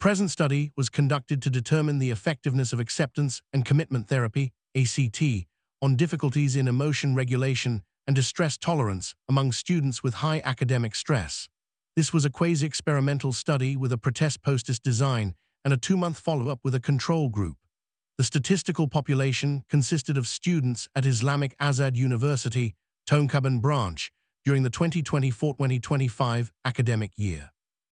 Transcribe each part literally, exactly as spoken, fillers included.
present study was conducted to determine the effectiveness of acceptance and commitment therapy, A C T, on difficulties in emotion regulation and distress tolerance among students with high academic stress. This was a quasi-experimental study with a pretest-post-test design and a two-month follow-up with a control group. The statistical population consisted of students at Islamic Azad University, Tonkaban branch, during the twenty twenty-four twenty twenty-five academic year.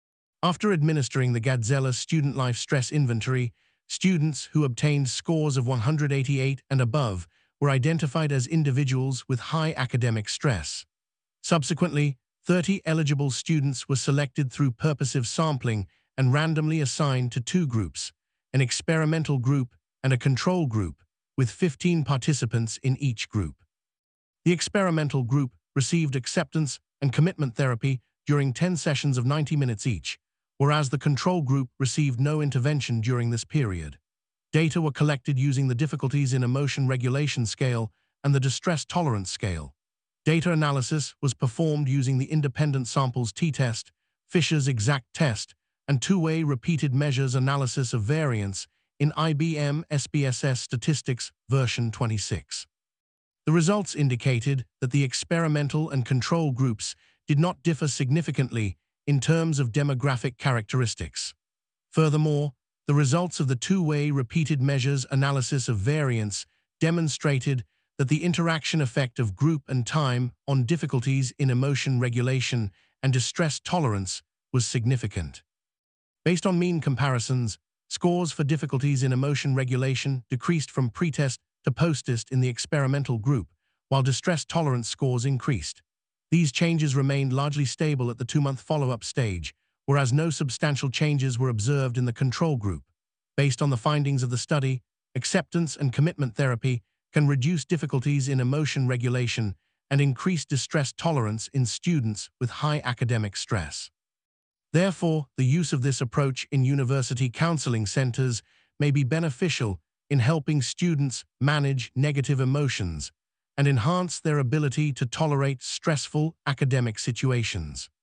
After administering the Gadzela Student Life Stress Inventory, students who obtained scores of one hundred eighty-eight and above were identified as individuals with high academic stress. Subsequently, thirty eligible students were selected through purposive sampling and randomly assigned to two groups, an experimental group and a control group, with fifteen participants in each group. The experimental group received acceptance and commitment therapy during ten sessions of ninety minutes each, whereas the control group received no intervention during this period. Data were collected using the Difficulties in Emotion Regulation Scale and the Distress Tolerance Scale. Data analysis was performed using the Independent Samples T-Test, Fisher's Exact Test, and two-way repeated measures analysis of variance in I B M S P S S Statistics version twenty-six. The results indicated that the experimental and control groups did not differ significantly in terms of demographic characteristics. Furthermore, the results of the two-way repeated measures analysis of variance demonstrated that the interaction effect of group and time on difficulties in emotion regulation and distress tolerance was significant. Based on mean comparisons, scores for difficulties in emotion regulation decreased from pretest to post-test in the experimental group, while distress tolerance scores increased. These changes remained largely stable at the two-month follow-up stage, whereas no substantial changes were observed in the control group. Based on the findings of the study, acceptance and commitment therapy can reduce difficulties in emotion regulation and increase distress tolerance in students with high academic stress. Therefore, the use of this approach in university counseling centers may be beneficial in helping students manage negative emotions and enhance their ability to tolerate stressful academic situations.